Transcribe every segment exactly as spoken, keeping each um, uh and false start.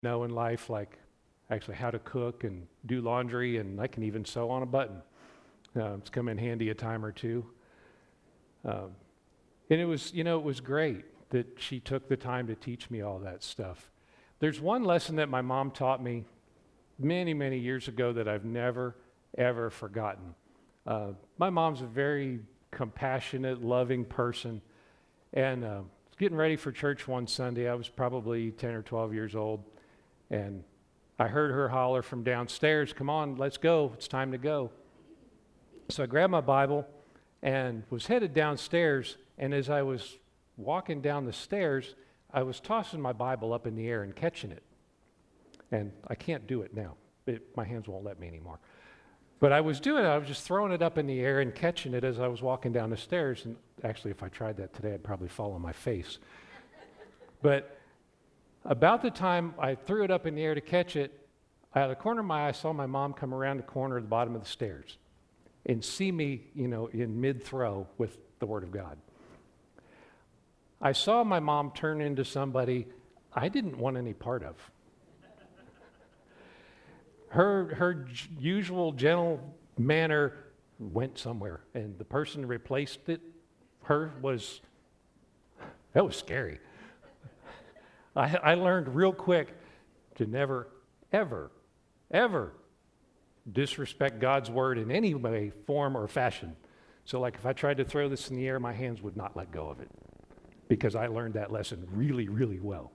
know in life, like actually how to cook and do laundry, and I can even sew on a button. Uh, it's come in handy a time or two. Um, and it was, you know, it was great that she took the time to teach me all that stuff. There's one lesson that my mom taught me many, many years ago that I've never, ever forgotten. Uh, my mom's a very compassionate, loving person. And uh, I was getting ready for church one Sunday. I was probably ten or twelve years old. And I heard her holler from downstairs, "Come on, let's go. It's time to go." So I grabbed my Bible and was headed downstairs. And as I was walking down the stairs, I was tossing my Bible up in the air and catching it. And I can't do it now. It, my hands won't let me anymore. But I was doing it. I was just throwing it up in the air and catching it as I was walking down the stairs. And actually, if I tried that today, I'd probably fall on my face. But about the time I threw it up in the air to catch it, out of the corner of my eye, I saw my mom come around the corner at the bottom of the stairs and see me, you know, in mid-throw with the Word of God. I saw my mom turn into somebody I didn't want any part of. Her, her j- usual gentle manner went somewhere, and the person who replaced it, her, was, that was scary. I, I learned real quick to never, ever, ever disrespect God's word in any way, form, or fashion. So like if I tried to throw this in the air, my hands would not let go of it, because I learned that lesson really, really well.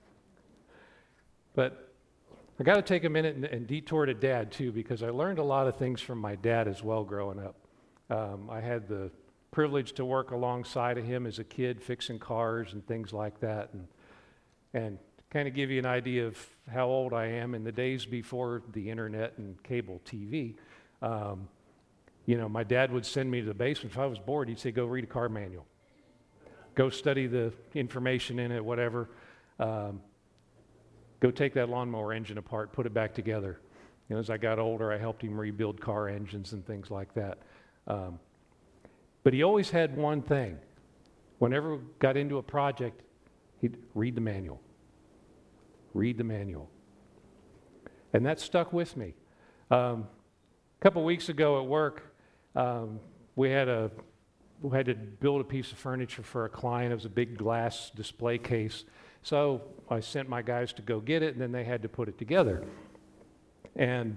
But I got to take a minute and, and detour to Dad, too, because I learned a lot of things from my dad as well growing up. Um, I had the privilege to work alongside of him as a kid, fixing cars and things like that. And, and kind of give you an idea of how old I am, in the days before the internet and cable T V, um, you know, my dad would send me to the basement. If I was bored, he'd say, "Go read a car manual. Go study the information in it, whatever. Um, Go take that lawnmower engine apart, put it back together." You know, as I got older, I helped him rebuild car engines and things like that. Um, but he always had one thing. Whenever we got into a project, he'd read the manual. Read the manual. And that stuck with me. Um, a couple weeks ago at work, um, we had a we had to build a piece of furniture for a client. It was a big glass display case. So I sent my guys to go get it, and then they had to put it together. And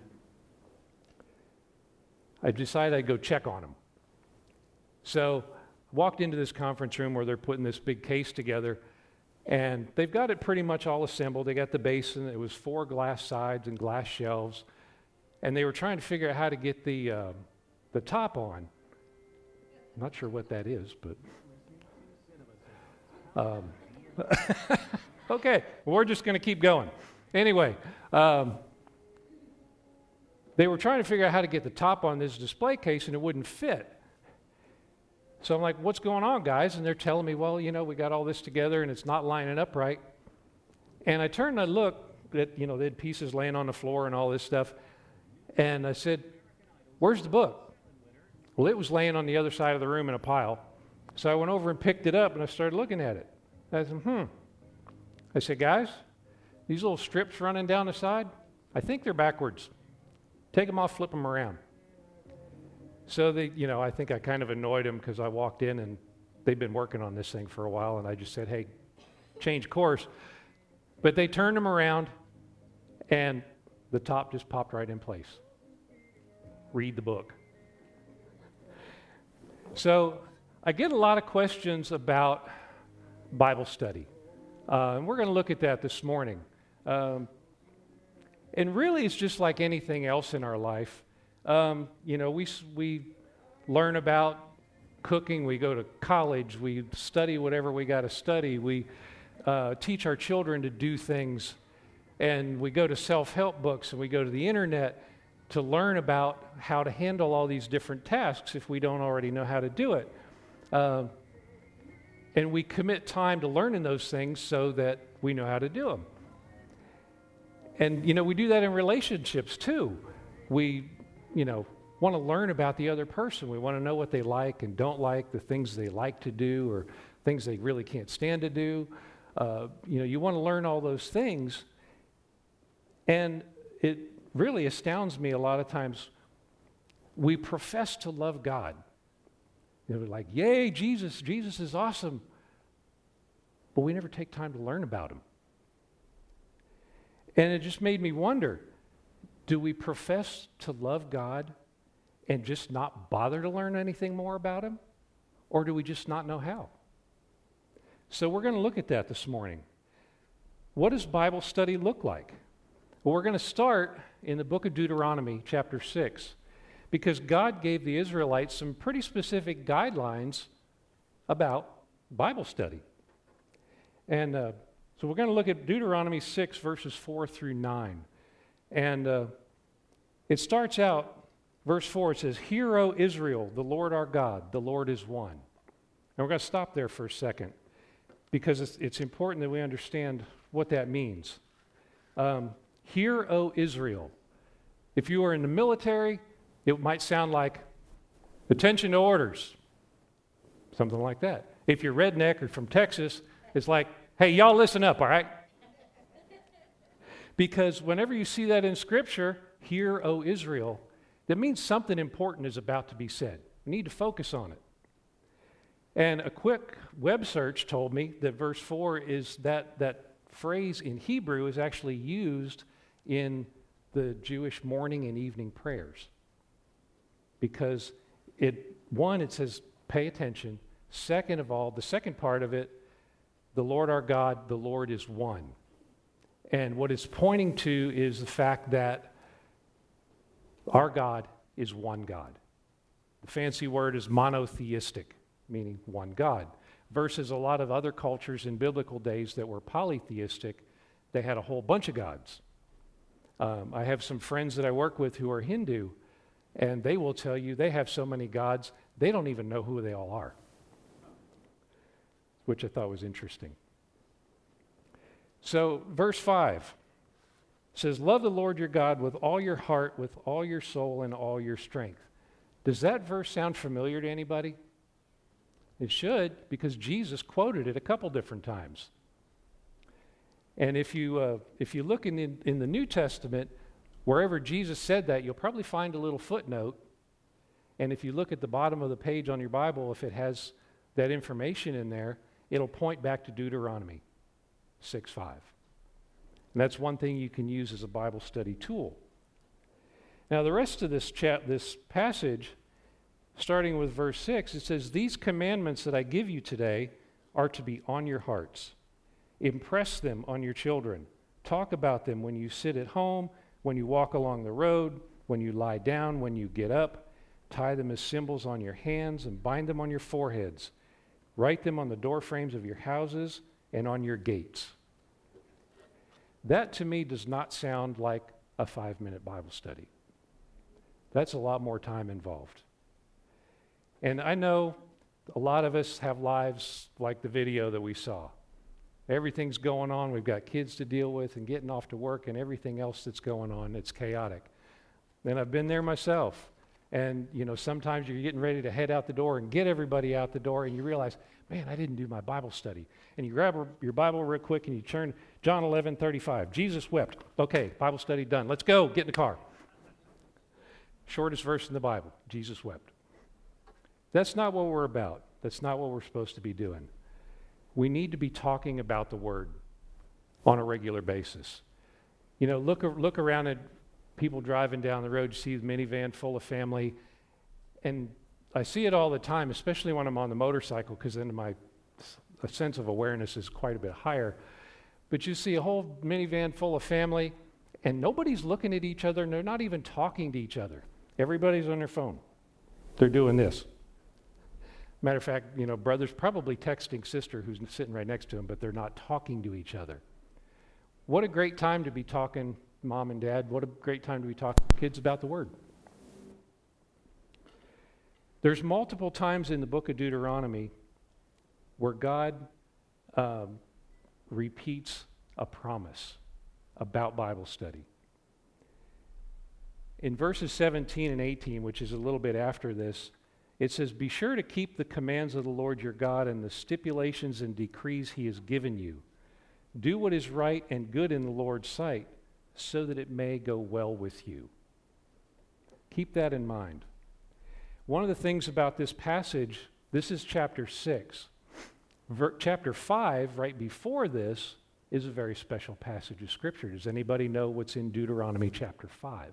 I decided I'd go check on them. So I walked into this conference room where they're putting this big case together, and they've got it pretty much all assembled. They got the basin. It was four glass sides and glass shelves, and they were trying to figure out how to get the uh, the top on. I'm not sure what that is, but um, okay, well, we're just going to keep going. Anyway, um, they were trying to figure out how to get the top on this display case, and it wouldn't fit. So I'm like, "What's going on, guys?" And they're telling me, "Well, you know, we got all this together, and it's not lining up right." And I turned and I looked at, you know, they had pieces laying on the floor and all this stuff, and I said, "Where's the book?" Well, it was laying on the other side of the room in a pile. So I went over and picked it up, and I started looking at it. I said, hmm. I said, "Guys, these little strips running down the side, I think they're backwards. Take them off, flip them around." So they, you know, I think I kind of annoyed them because I walked in and they'd been working on this thing for a while, and I just said, "Hey, change course." But they turned them around, and the top just popped right in place. Read the book. So I get a lot of questions about Bible study, uh, and we're going to look at that this morning. Um, and really, it's just like anything else in our life. Um, you know, we we learn about cooking. We go to college. We study whatever we got to study. We uh, teach our children to do things, and we go to self-help books, and we go to the internet to learn about how to handle all these different tasks if we don't already know how to do it. Uh, and we commit time to learning those things so that we know how to do them. And, you know, we do that in relationships too. We, you know, want to learn about the other person. We want to know what they like and don't like, the things they like to do or things they really can't stand to do. Uh, you know, you want to learn all those things. And it really astounds me a lot of times. We profess to love God. We're like, yay, Jesus, Jesus is awesome. But we never take time to learn about him. And it just made me wonder, do we profess to love God and just not bother to learn anything more about him? Or do we just not know how? So we're going to look at that this morning. What does Bible study look like? Well, we're going to start in the book of Deuteronomy, chapter six, because God gave the Israelites some pretty specific guidelines about Bible study. And uh, so we're going to look at Deuteronomy six, verses four through nine. And uh, it starts out, verse four, it says, "Hear, O Israel, the Lord our God, the Lord is one." And we're going to stop there for a second, because it's, it's important that we understand what that means. Um, Hear, O Israel. If you are in the military, it might sound like, attention to orders, something like that. If you're redneck or from Texas, it's like, hey, y'all listen up, all right? Because whenever you see that in Scripture, hear, O Israel, that means something important is about to be said. We need to focus on it. And a quick web search told me that verse four is that, that phrase in Hebrew is actually used in the Jewish morning and evening prayers. Because it, one, it says, pay attention. Second of all, the second part of it, the Lord our God, the Lord is one. And what it's pointing to is the fact that our God is one God. The fancy word is monotheistic, meaning one God, versus a lot of other cultures in biblical days that were polytheistic. They had a whole bunch of gods. Um, I have some friends that I work with who are Hindu, and they will tell you they have so many gods, they don't even know who they all are, which I thought was interesting. So, verse five says, "Love the Lord your God with all your heart, with all your soul, and all your strength." Does that verse sound familiar to anybody? It should, because Jesus quoted it a couple different times. And if you, uh, if you look in the, in the New Testament, wherever Jesus said that, you'll probably find a little footnote. And if you look at the bottom of the page on your Bible, if it has that information in there, it'll point back to Deuteronomy six five. And that's one thing you can use as a Bible study tool. Now, the rest of this chat, this passage, starting with verse six, it says, "These commandments that I give you today are to be on your hearts. Impress them on your children. Talk about them when you sit at home, when you walk along the road, when you lie down, when you get up. Tie them as symbols on your hands and bind them on your foreheads. Write them on the doorframes of your houses and on your gates." That to me does not sound like a five-minute Bible study. That's a lot more time involved. And I know a lot of us have lives like the video that we saw. Everything's going on. We've got kids to deal with and getting off to work and everything else that's going on. It's chaotic. And I've been there myself. And, you know, sometimes you're getting ready to head out the door and get everybody out the door and you realize, man, I didn't do my Bible study. And you grab your Bible real quick and you turn John eleven thirty-five. Jesus wept. Okay, Bible study done. Let's go. Get in the car. Shortest verse in the Bible. Jesus wept. That's not what we're about. That's not what we're supposed to be doing. We need to be talking about the Word on a regular basis. You know, look, look around at people driving down the road, you see the minivan full of family, and I see it all the time, especially when I'm on the motorcycle, because then my a sense of awareness is quite a bit higher. But you see a whole minivan full of family, and nobody's looking at each other, and they're not even talking to each other. Everybody's on their phone. They're doing this. Matter of fact, you know, brother's probably texting sister who's sitting right next to him, but they're not talking to each other. What a great time to be talking, mom and dad, what a great time to be talking to kids about the Word. There's multiple times in the book of Deuteronomy where God um, repeats a promise about Bible study. In verses seventeen and eighteen, which is a little bit after this, it says, "Be sure to keep the commands of the Lord your God and the stipulations and decrees he has given you. Do what is right and good in the Lord's sight, so that it may go well with you. Keep that in mind. One of the things about this passage, this is chapter six. Ver- chapter five, right before this, is a very special passage of Scripture. Does anybody know what's in Deuteronomy chapter five?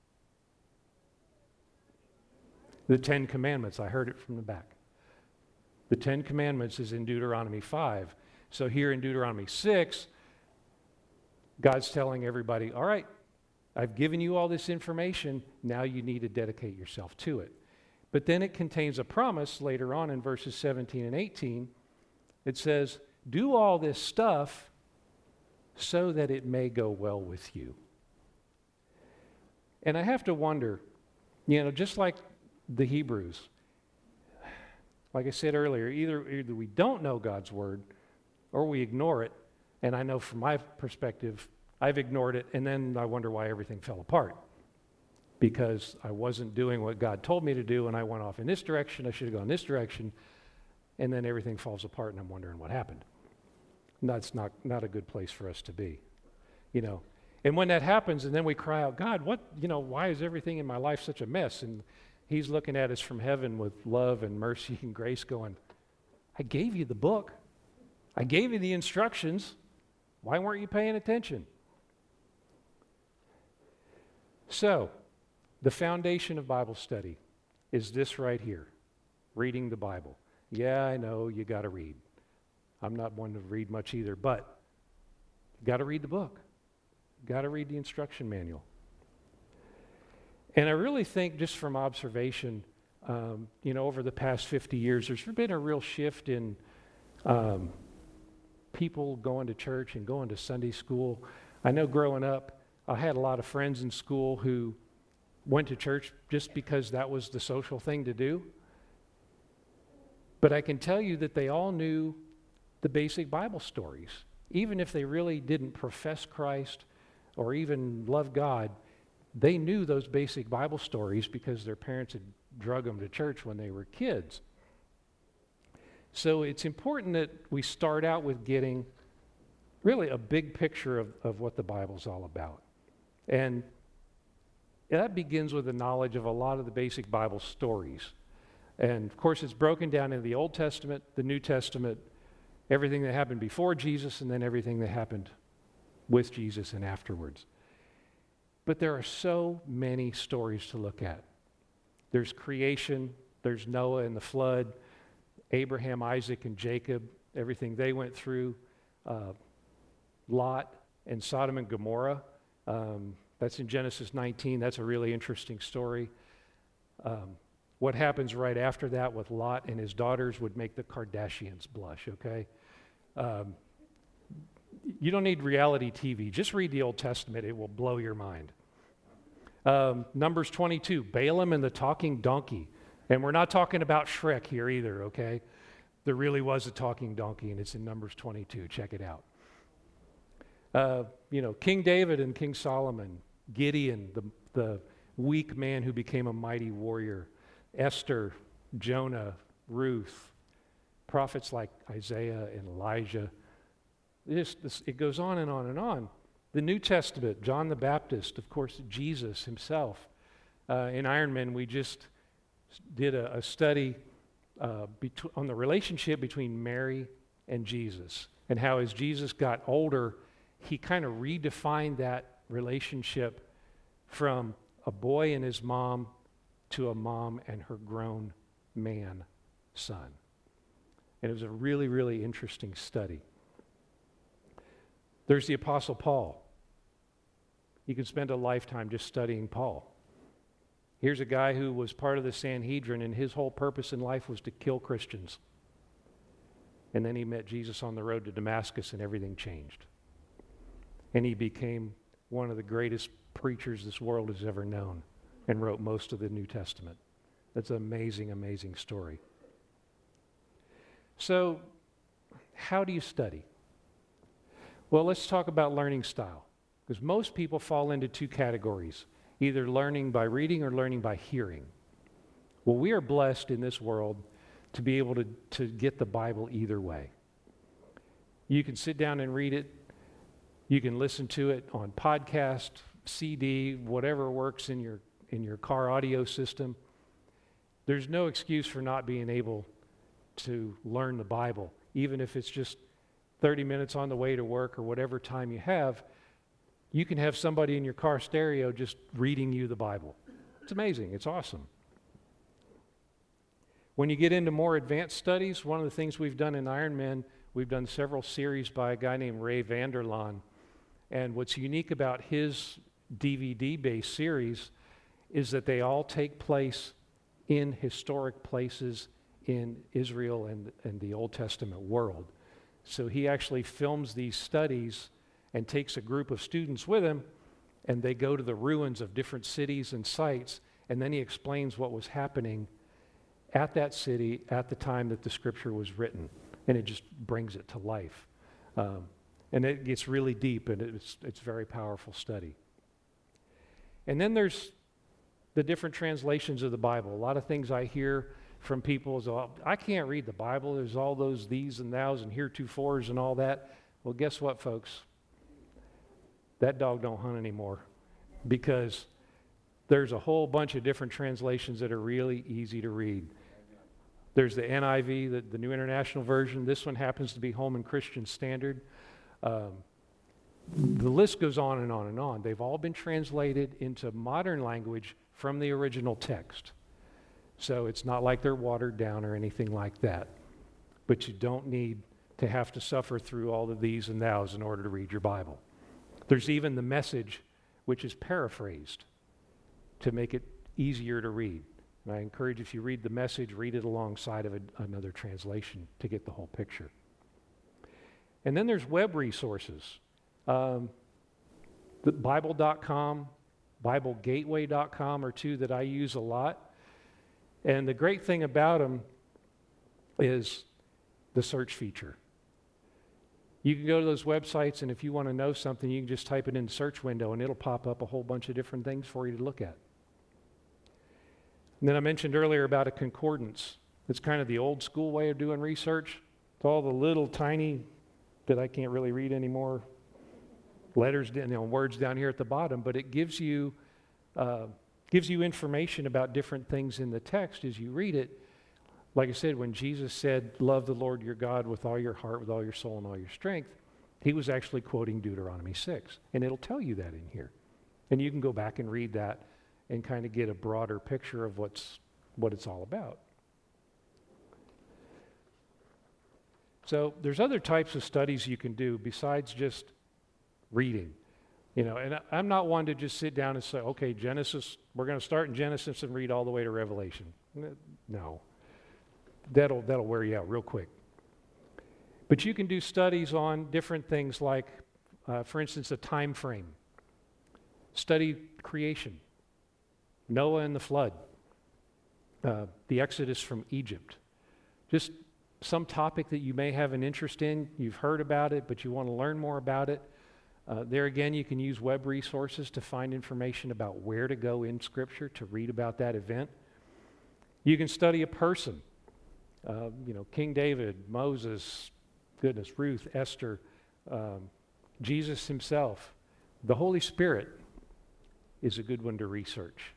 The Ten Commandments. I heard it from the back. The Ten Commandments is in Deuteronomy five. So here in Deuteronomy six, God's telling everybody, all right, I've given you all this information, now you need to dedicate yourself to it. But then it contains a promise later on in verses seventeen and eighteen. It says, do all this stuff so that it may go well with you. And I have to wonder, you know, just like the Hebrews, like I said earlier, either, either we don't know God's word or we ignore it. And I know from my perspective, I've ignored it, and then I wonder why everything fell apart. Because I wasn't doing what God told me to do, and I went off in this direction, I should have gone this direction, and then everything falls apart, and I'm wondering what happened. That's not, not a good place for us to be, you know. And when that happens, and then we cry out, God, what, you know, why is everything in my life such a mess? And He's looking at us from heaven with love and mercy and grace going, I gave you the book. I gave you the instructions. Why weren't you paying attention? So, the foundation of Bible study is this right here, reading the Bible. Yeah, I know you got to read. I'm not one to read much either, but you got to read the book. You got to read the instruction manual. And I really think, just from observation, um, you know, over the past fifty years, there's been a real shift in um, people going to church and going to Sunday school. I know growing up, I had a lot of friends in school who went to church just because that was the social thing to do. But I can tell you that they all knew the basic Bible stories. Even if they really didn't profess Christ or even love God, they knew those basic Bible stories because their parents had drug them to church when they were kids. So it's important that we start out with getting really a big picture of, of what the Bible's all about. And that begins with the knowledge of a lot of the basic Bible stories. And of course, it's broken down into the Old Testament, the New Testament, everything that happened before Jesus, and then everything that happened with Jesus and afterwards. But there are so many stories to look at. There's creation, there's Noah and the flood, Abraham, Isaac, and Jacob, everything they went through, uh, Lot and Sodom and Gomorrah. Um, that's in Genesis nineteen. That's a really interesting story. Um, what happens right after that with Lot and his daughters would make the Kardashians blush, okay? Um, you don't need reality T V. Just read the Old Testament. It will blow your mind. Um, Numbers twenty-two, Balaam and the talking donkey. And we're not talking about Shrek here either, okay? There really was a talking donkey, and it's in Numbers twenty-two. Check it out. Uh, you know, King David and King Solomon, Gideon, the, the weak man who became a mighty warrior, Esther, Jonah, Ruth, prophets like Isaiah and Elijah. This, this, it goes on and on and on. The New Testament, John the Baptist, of course, Jesus himself. Uh, in Ironman, we just did a, a study uh, bet- on the relationship between Mary and Jesus, and how as Jesus got older, he kind of redefined that relationship from a boy and his mom to a mom and her grown man son. And it was a really, really interesting study. There's the Apostle Paul. You could spend a lifetime just studying Paul. Here's a guy who was part of the Sanhedrin, and his whole purpose in life was to kill Christians. And then he met Jesus on the road to Damascus, and everything changed. And he became one of the greatest preachers this world has ever known, and wrote most of the New Testament. That's an amazing, amazing story. So, how do you study? Well, let's talk about learning style, because most people fall into two categories, either learning by reading or learning by hearing. Well, we are blessed in this world to be able to, to get the Bible either way. You can sit down and read it You can listen to it on podcast, C D, whatever works in your in your car audio system. There's no excuse for not being able to learn the Bible, even if it's just thirty minutes on the way to work or whatever time you have. You can have somebody in your car stereo just reading you the Bible. It's amazing. It's awesome. When you get into more advanced studies, one of the things we've done in Ironman, we've done several series by a guy named Ray Vander Laan. And what's unique about his D V D-based series is that they all take place in historic places in Israel and, and the Old Testament world. So he actually films these studies and takes a group of students with him, and they go to the ruins of different cities and sites, and then he explains what was happening at that city at the time that the scripture was written, and it just brings it to life. Um, and it gets really deep, and it's, it's a very powerful study. And then there's the different translations of the Bible. A lot of things I hear from people is, oh, I can't read the Bible. There's all those these and thous and heretofores and all that. Well, guess what, folks? That dog don't hunt anymore, because there's a whole bunch of different translations that are really easy to read. There's the N I V, the, the New International Version. This one happens to be Holman Christian Standard. Um, the list goes on and on and on. They've all been translated into modern language from the original text. So it's not like they're watered down or anything like that. But you don't need to have to suffer through all of these and thous in order to read your Bible. There's even the Message, which is paraphrased to make it easier to read. And I encourage, if you read the Message, read it alongside of a, another translation to get the whole picture. And then there's web resources. Um, the Bible dot com, Bible Gateway dot com are two that I use a lot. And the great thing about them is the search feature. You can go to those websites, and if you want to know something, you can just type it in the search window, and it'll pop up a whole bunch of different things for you to look at. And then I mentioned earlier about a concordance. It's kind of the old school way of doing research. It's all the little tiny, that I can't really read anymore, letters, you know, words down here at the bottom, but it gives you uh, gives you information about different things in the text as you read it. Like I said, when Jesus said, love the Lord your God with all your heart, with all your soul, and all your strength, he was actually quoting Deuteronomy six. And it'll tell you that in here. And you can go back and read that and kind of get a broader picture of what's what it's all about. So there's other types of studies you can do besides just reading. You know, and I, I'm not one to just sit down and say, okay, Genesis, we're going to start in Genesis and read all the way to Revelation. No. That'll, that'll wear you out real quick. But you can do studies on different things like, uh, for instance, a time frame. Study creation, Noah and the flood, uh, the Exodus from Egypt. Just some topic that you may have an interest in, you've heard about it, but you want to learn more about it. Uh, there again, you can use web resources to find information about where to go in Scripture to read about that event. You can study a person. Uh, you know, King David, Moses, goodness, Ruth, Esther, um, Jesus himself. The Holy Spirit is a good one to research.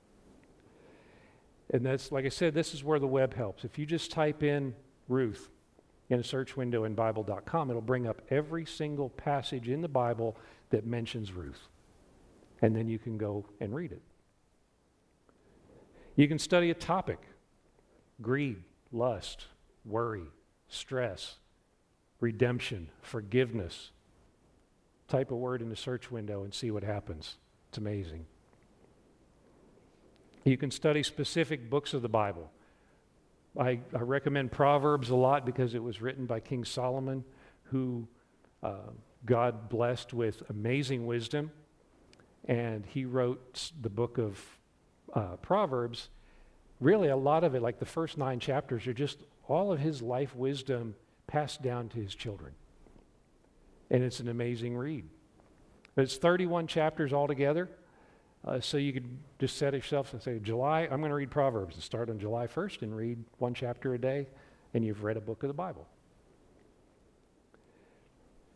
And that's, like I said, this is where the web helps. If you just type in Ruth in a search window in Bible dot com, it'll bring up every single passage in the Bible that mentions Ruth. And then you can go and read it. You can study a topic: greed, lust, worry, stress, redemption, forgiveness. Type a word in the search window and see what happens. It's amazing. You can study specific books of the Bible. I, I recommend Proverbs a lot because it was written by King Solomon, who uh, God blessed with amazing wisdom. And he wrote the book of uh, Proverbs. Really, a lot of it, like the first nine chapters, are just all of his life wisdom passed down to his children. And it's an amazing read. It's thirty-one chapters altogether. Uh, so you could just set yourself and say, July, I'm going to read Proverbs, and start on July first and read one chapter a day, and you've read a book of the Bible.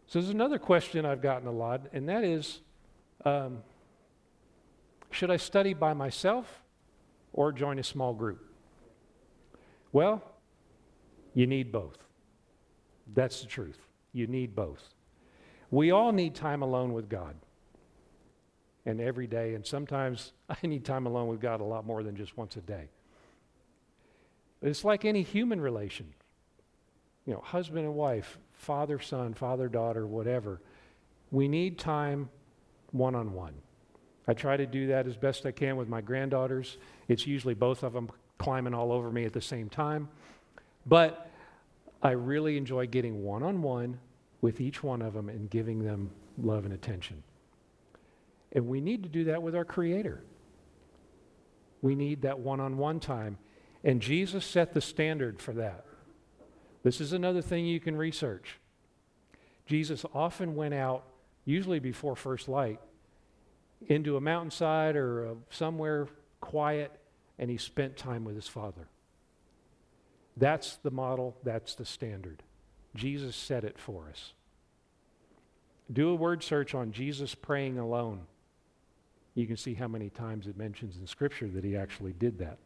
So there's another question I've gotten a lot, and that is, um, should I study by myself or join a small group? Well, you need both. That's the truth. You need both. We all need time alone with God. And every day, and sometimes I need time alone with God a lot more than just once a day. But it's like any human relation. You know, husband and wife, father, son, father, daughter, whatever. We need time one-on-one. I try to do that as best I can with my granddaughters. It's usually both of them climbing all over me at the same time. But I really enjoy getting one-on-one with each one of them and giving them love and attention. And we need to do that with our Creator. We need that one-on-one time. And Jesus set the standard for that. This is another thing you can research. Jesus often went out, usually before first light, into a mountainside or uh, somewhere quiet, and he spent time with his Father. That's the model, that's the standard. Jesus set it for us. Do a word search on Jesus praying alone. You can see how many times it mentions in Scripture that he actually did that.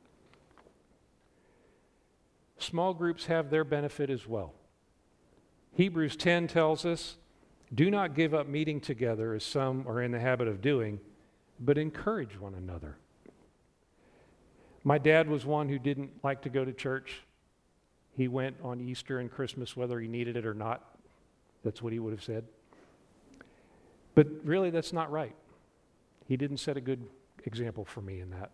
Small groups have their benefit as well. Hebrews ten tells us, do not give up meeting together as some are in the habit of doing, but encourage one another. My dad was one who didn't like to go to church. He went on Easter and Christmas whether he needed it or not. That's what he would have said. But really, that's not right. He didn't set a good example for me in that.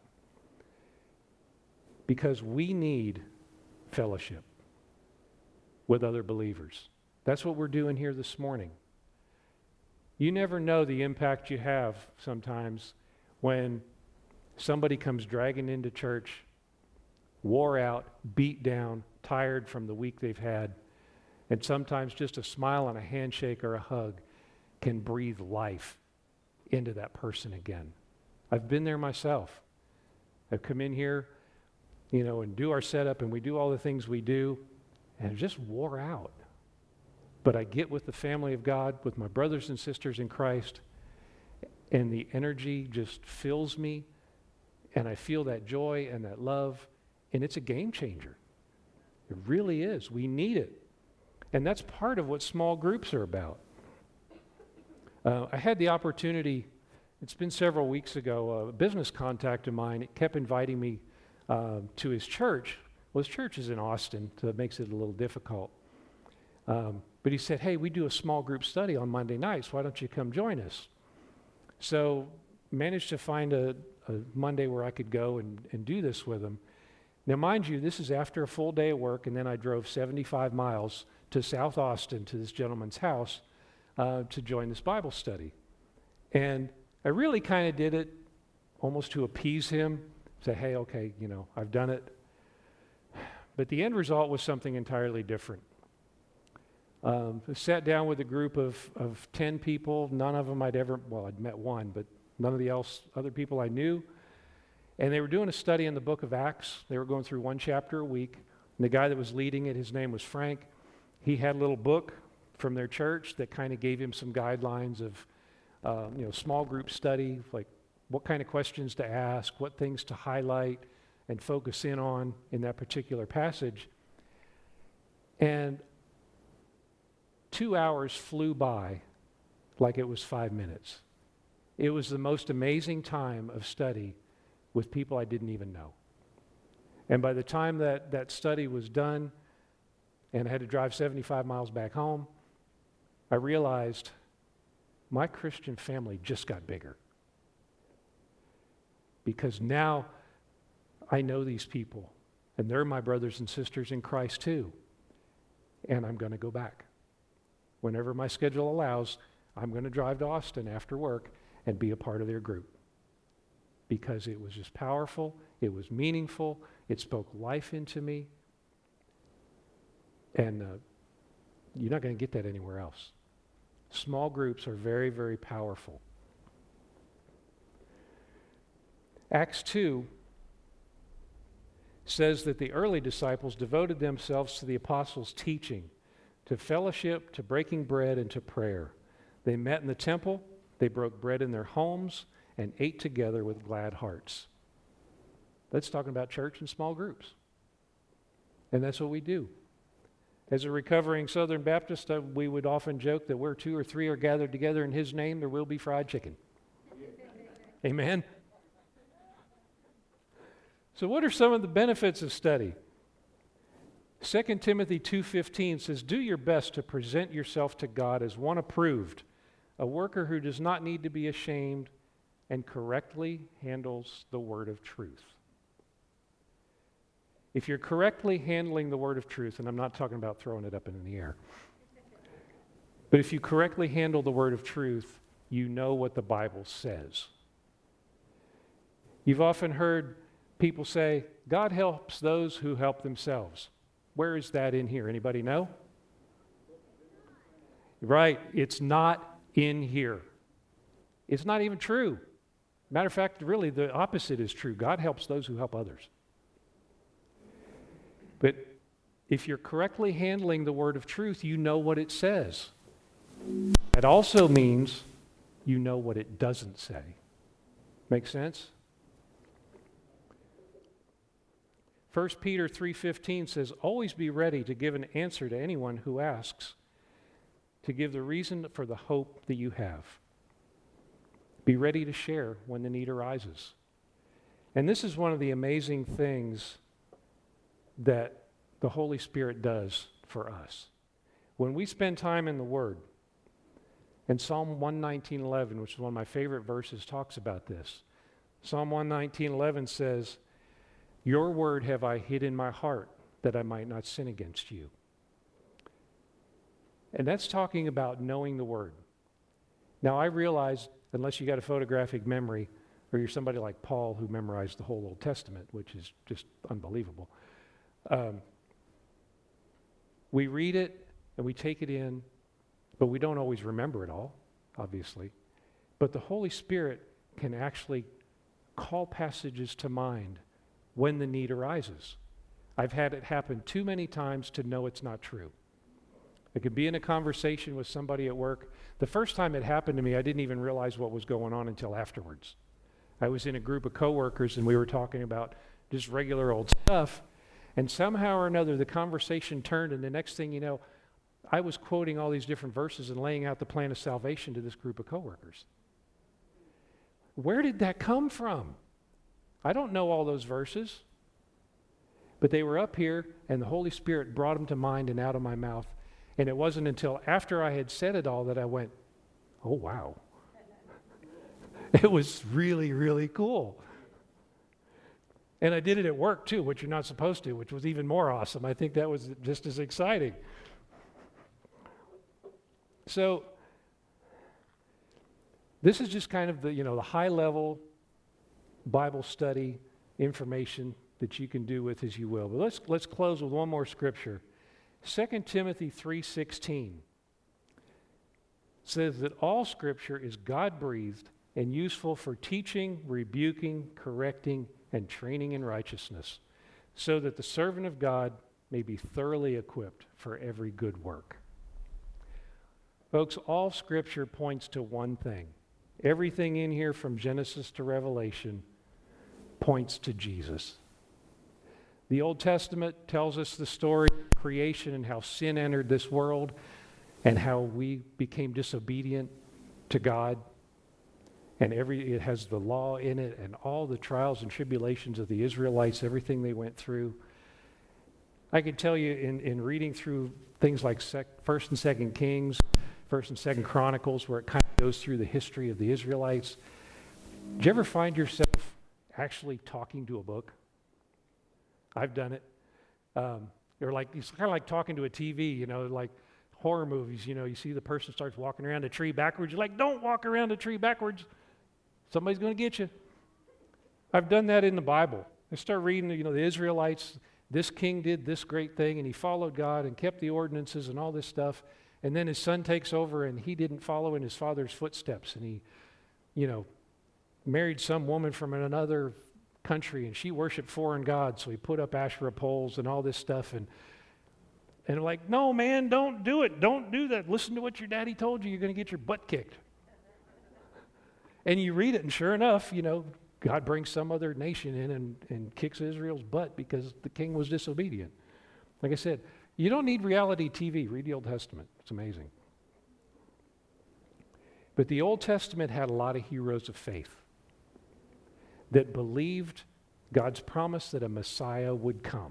Because we need fellowship with other believers. That's what we're doing here this morning. You never know the impact you have sometimes when somebody comes dragging into church, wore out, beat down, tired from the week they've had, and sometimes just a smile and a handshake or a hug can breathe life into that person again. I've been there myself. I've come in here, you know, and do our setup, and we do all the things we do, and it just wore out. But I get with the family of God, with my brothers and sisters in Christ, and the energy just fills me, and I feel that joy and that love, and it's a game changer. It really is. We need it. And that's part of what small groups are about. Uh, I had the opportunity, it's been several weeks ago, a business contact of mine, it kept inviting me uh, to his church. Well, his church is in Austin, so it makes it a little difficult. Um, but he said, hey, we do a small group study on Monday nights. Why don't you come join us? So managed to find a, a Monday where I could go and, and do this with him. Now, mind you, this is after a full day of work, and then I drove seventy-five miles to South Austin to this gentleman's house uh, to join this Bible study. And I really kind of did it almost to appease him, say, hey, okay, you know, I've done it. But the end result was something entirely different. Um, I sat down with a group of, of ten people. None of them I'd ever, well, I'd met one, but none of the else, other people I knew. And they were doing a study in the book of Acts. They were going through one chapter a week. And the guy that was leading it, his name was Frank. He had a little book from their church that kind of gave him some guidelines of, uh, you know, small group study, like what kind of questions to ask, what things to highlight and focus in on in that particular passage. And two hours flew by like it was five minutes. It was the most amazing time of study with people I didn't even know. And by the time that that study was done and I had to drive seventy-five miles back home, I realized my Christian family just got bigger. Because now I know these people, and they're my brothers and sisters in Christ too. And I'm going to go back. Whenever my schedule allows, I'm going to drive to Austin after work and be a part of their group. Because it was just powerful, it was meaningful, it spoke life into me. And uh, you're not going to get that anywhere else. Small groups are very, very powerful. Acts two says that the early disciples devoted themselves to the apostles' teaching, to fellowship, to breaking bread, and to prayer. They met in the temple, they broke bread in their homes, and ate together with glad hearts. That's talking about church and small groups. And that's what we do. As a recovering Southern Baptist, uh, we would often joke that where two or three are gathered together in His name, there will be fried chicken. Amen? So what are some of the benefits of study? Second Timothy two fifteen says, do your best to present yourself to God as one approved, a worker who does not need to be ashamed and correctly handles the word of truth. If you're correctly handling the word of truth, and I'm not talking about throwing it up in the air, but if you correctly handle the word of truth, you know what the Bible says. You've often heard people say, God helps those who help themselves. Where is that in here? Anybody know? Right, it's not in here. It's not even true. Matter of fact, really the opposite is true. God helps those who help others. But if you're correctly handling the word of truth, you know what it says. It also means you know what it doesn't say. Make sense? First Peter three fifteen says, always be ready to give an answer to anyone who asks, to give the reason for the hope that you have. Be ready to share when the need arises. And this is one of the amazing things that the Holy Spirit does for us. When we spend time in the Word, and Psalm one nineteen eleven, which is one of my favorite verses, talks about this. Psalm one nineteen eleven says, your word have I hid in my heart, that I might not sin against you. And that's talking about knowing the word. Now, I realize, unless you got a photographic memory, or you're somebody like Paul who memorized the whole Old Testament, which is just unbelievable, um, we read it and we take it in, but we don't always remember it all, obviously. But the Holy Spirit can actually call passages to mind when the need arises. I've had it happen too many times to know it's not true. I could be in a conversation with somebody at work. The first time it happened to me, I didn't even realize what was going on until afterwards. I was in a group of coworkers and we were talking about just regular old stuff, and somehow or another the conversation turned, and the next thing you know, I was quoting all these different verses and laying out the plan of salvation to this group of coworkers. Where did that come from? I don't know all those verses, but they were up here and the Holy Spirit brought them to mind and out of my mouth. And it wasn't until after I had said it all that I went, oh, wow. It was really, really cool. And I did it at work too, which you're not supposed to, which was even more awesome. I think that was just as exciting. So this is just kind of the, you know, the high level Bible study information that you can do with as you will. But let's let's close with one more scripture. Second Timothy three sixteen says that all scripture is God-breathed and useful for teaching, rebuking, correcting, and training in righteousness, so that the servant of God may be thoroughly equipped for every good work. Folks, all scripture points to one thing. Everything in here from Genesis to Revelation points to Jesus. The Old Testament tells us the story of creation and how sin entered this world and how we became disobedient to God. And every it has the law in it and all the trials and tribulations of the Israelites, everything they went through. I can tell you in, in reading through things like sec, First and Second Kings, First and Second Chronicles, where it kind of goes through the history of the Israelites. Did you ever find yourself actually talking to a book? I've done it. Um, or like it's kind of like talking to a T V, you know, like horror movies. You know, you see the person starts walking around a tree backwards. You're like, don't walk around a tree backwards. Somebody's going to get you. I've done that in the Bible. I start reading, you know, the Israelites. This king did this great thing, and he followed God and kept the ordinances and all this stuff. And then his son takes over, and he didn't follow in his father's footsteps, and he, you know, married some woman from another country, and she worshiped foreign gods, so he put up Asherah poles and all this stuff. And And like, no, man, don't do it. Don't do that. Listen to what your daddy told you. You're going to get your butt kicked. And you read it, and sure enough, you know, God brings some other nation in and, and kicks Israel's butt because the king was disobedient. Like I said, you don't need reality T V. Read the Old Testament. It's amazing. But the Old Testament had a lot of heroes of faith that believed God's promise that a Messiah would come.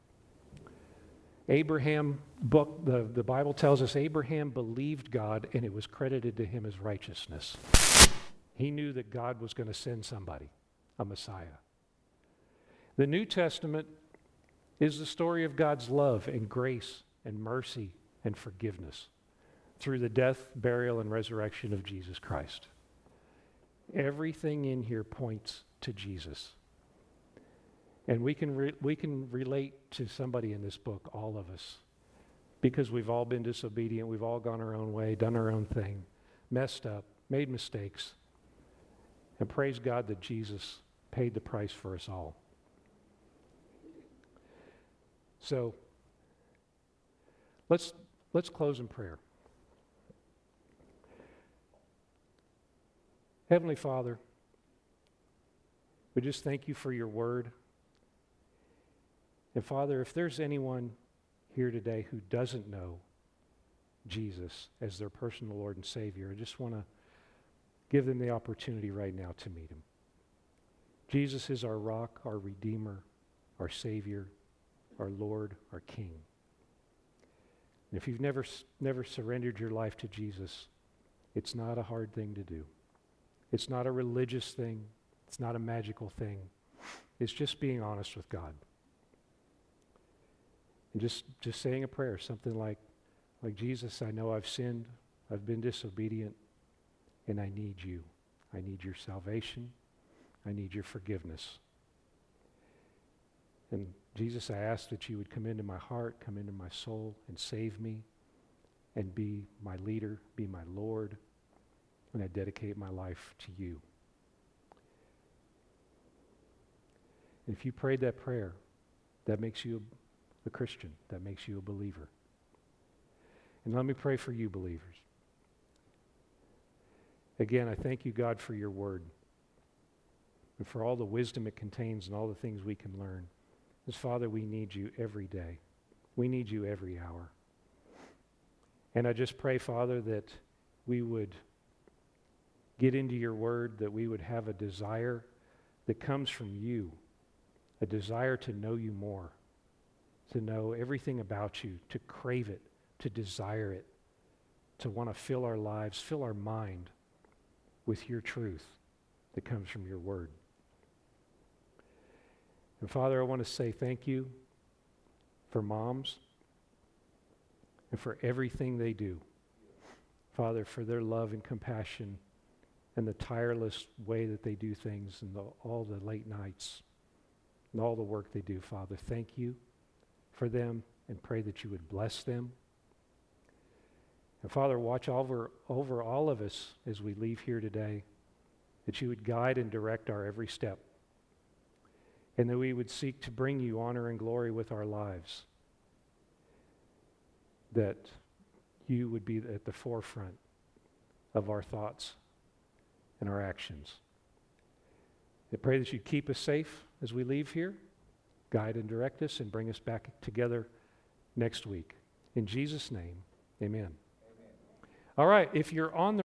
Abraham, book, the, the Bible tells us Abraham believed God and it was credited to him as righteousness. He knew that God was going to send somebody, a Messiah. The New Testament is the story of God's love and grace and mercy and forgiveness through the death, burial, and resurrection of Jesus Christ. Everything in here points to Jesus. And we can re- we can relate to somebody in this book, all of us, because we've all been disobedient, we've all gone our own way, done our own thing, messed up, made mistakes. And praise God that Jesus paid the price for us all. So let's let's close in prayer. Heavenly Father, we just thank you for your word. And Father, if there's anyone here today who doesn't know Jesus as their personal Lord and Savior, I just want to give them the opportunity right now to meet him. Jesus is our rock, our Redeemer, our Savior, our Lord, our King. And if you've never, never surrendered your life to Jesus, it's not a hard thing to do. It's not a religious thing. It's not a magical thing. It's just being honest with God. And just, just saying a prayer, something like, like, Jesus, I know I've sinned, I've been disobedient, and I need you. I need your salvation. I need your forgiveness. And Jesus, I ask that you would come into my heart, come into my soul, and save me, and be my leader, be my Lord, and I dedicate my life to you. And if you prayed that prayer, that makes you a, a Christian. That makes you a believer. And let me pray for you, believers. Again, I thank you, God, for your word and for all the wisdom it contains and all the things we can learn. Because, Father, we need you every day. We need you every hour. And I just pray, Father, that we would get into your word, that we would have a desire that comes from you, a desire to know you more, to know everything about you, to crave it, to desire it, to want to fill our lives, fill our mind with your truth that comes from your word. And Father, I want to say thank you for moms and for everything they do. Father, for their love and compassion and the tireless way that they do things and the, all the late nights and all the work they do, Father. Thank you for them and pray that you would bless them. And Father, watch over, over all of us as we leave here today, that you would guide and direct our every step, and that we would seek to bring you honor and glory with our lives, that you would be at the forefront of our thoughts and our actions. I pray that you keep us safe as we leave here, guide and direct us, and bring us back together next week. In Jesus' name, amen. Amen. All right, if you're on the